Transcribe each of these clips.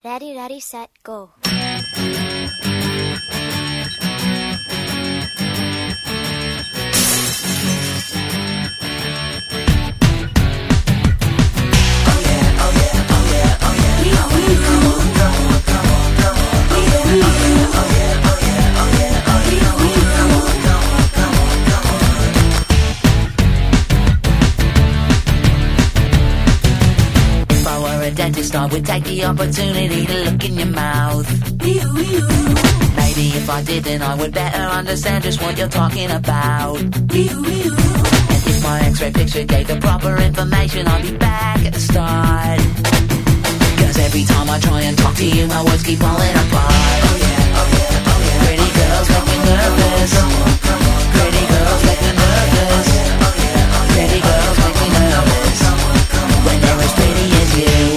Ready, ready, set, go. Dentist, I would take the opportunity to look in your mouth. Maybe if I didn't, I would better understand just what you're talking about. And if my x-ray picture gave the proper information, I'd be back at the start. Cause every time I try and talk to you, my words keep falling apart. Pretty girls make me nervous. Pretty girls make me nervous. Pretty girls make me nervous. When they're as pretty as you.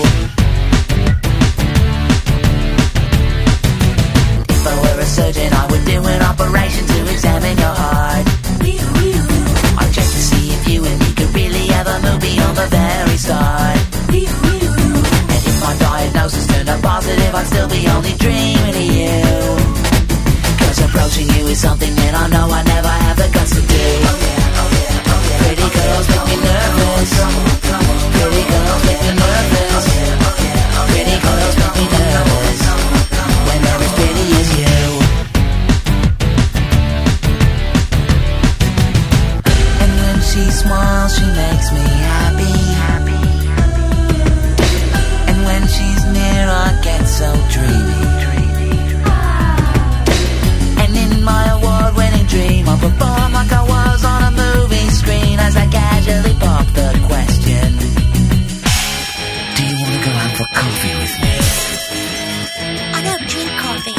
If I were a surgeon, I would do an operation to examine your heart. I'd check to see if you and me could really have a movie on the very start. And if my diagnosis turned up positive, I'd still be only dreaming of you. Cause approaching you is something that I know I never have the guts to do. Pretty girls make me nervous. Pretty girls make me nervous. Pretty girls make me nervous. When they're as pretty as you. And when she smiles, she makes me happy. And when she's near, I get so dreamy. And in my award-winning dream, I perform like I was on a movie screen as I casually pop the question: do you want to go out for coffee with me? I don't drink coffee.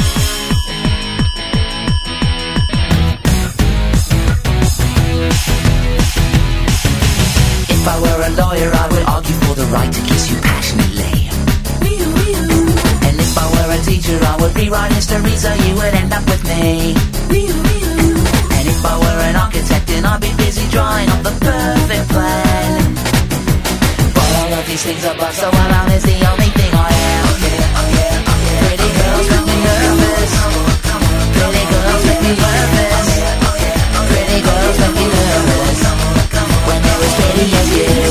If I were a lawyer, I would argue for the right to kiss you passionately. And if I were a teacher, I would rewrite history so you would end up with me. And if I were an architect, then I'd be busy drawing up the perfect plan. But all of these things are but so alone is the only thing I am. Pretty girls make me nervous. Pretty girls make me nervous. Pretty girls make me nervous. When they're as pretty as you.